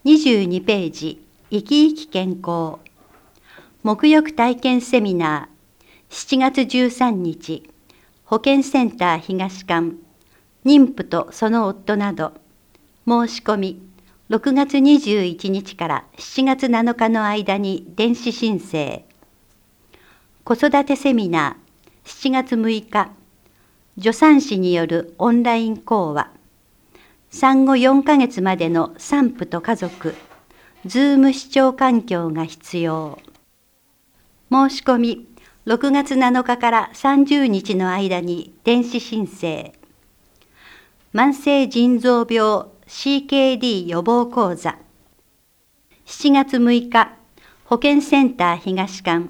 22ページ、生き生き健康。沐浴体験セミナー、7月13日、保健センター東館、妊婦とその夫など、申し込み、6月21日から7月7日の間に電子申請。子育てセミナー、7月6日、助産師によるオンライン講話。産後4ヶ月までの産婦と家族、ズーム視聴環境が必要。申し込み、6月7日から30日の間に電子申請。慢性腎臓病 CKD 予防講座。7月6日、保健センター東館。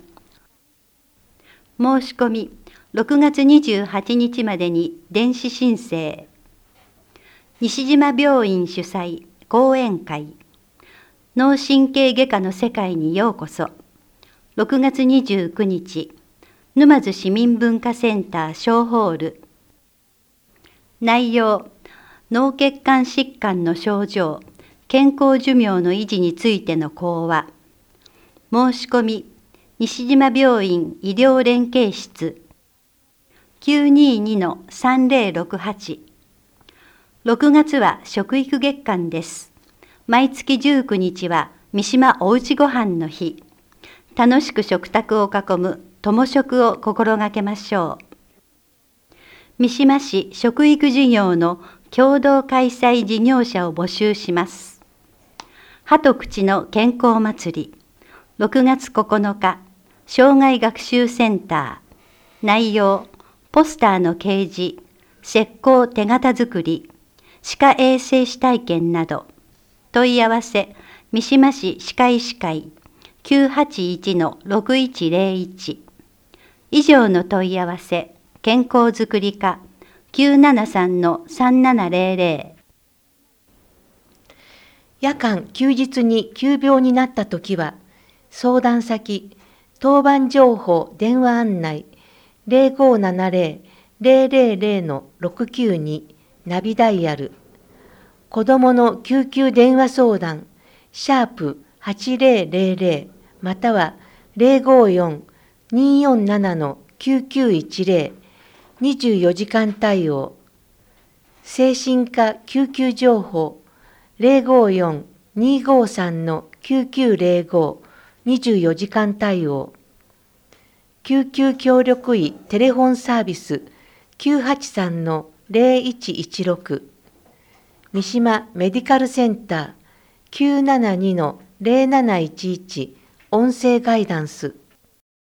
申し込み、6月28日までに電子申請。西島病院主催講演会。脳神経外科の世界にようこそ。6月29日、沼津市民文化センター小ホール。内容、脳血管疾患の症状、健康寿命の維持についての講話。申し込み、西島病院医療連携室。922-3068。6月は食育月間です。毎月19日は三島おうちごはんの日。楽しく食卓を囲む友食を心がけましょう。三島市食育事業の共同開催事業者を募集します。歯と口の健康祭り。6月9日、障害学習センター。内容、ポスターの掲示、石膏手形作り、歯科衛生士体験など。問い合わせ、三島市歯科医師会 981-6101。以上の問い合わせ、健康づくり課 973-3700。 夜間・休日に急病になったときは、相談先、当番情報電話案内 0570-000-692 ナビダイヤル。子どもの救急電話相談、#8000または054-247-9910、24時間対応。精神科救急情報、054-253-9905、24時間対応。救急協力医テレフォンサービス、983-0116。三島メディカルセンター 972-0711 音声ガイダンス。